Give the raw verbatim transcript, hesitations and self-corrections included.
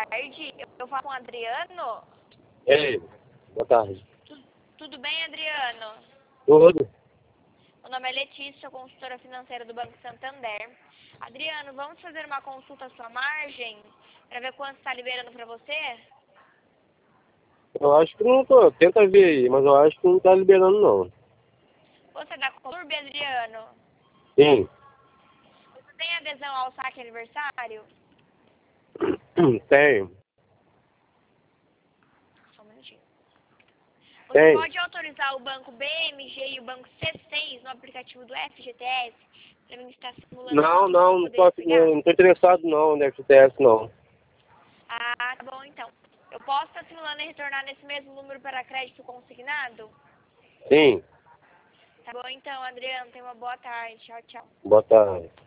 tarde. Eu falo com o Adriano. Ei, boa tarde. Tu, tudo bem, Adriano? Tudo? Meu nome é Letícia, consultora financeira do Banco Santander. Adriano, vamos fazer uma consulta à sua margem para ver quanto está liberando para você? Eu acho que não tô. Tenta ver aí, mas eu acho que não tá liberando não. Você é da Conturb, Adriano? Sim. Você tem adesão ao saque aniversário? Tenho. Só um minutinho. Você Tenho. pode autorizar o banco B M G e o banco C seis no aplicativo do F G T S para mim estar simulando Não, quanto não, você não poderia tô, pegar? não, não tô interessado não no F T S não. Ah, tá bom então. Eu posso estar simulando e retornar nesse mesmo número para crédito consignado? Sim. Tá bom então, Adriano. Tenha uma boa tarde. Tchau, tchau. Boa tarde.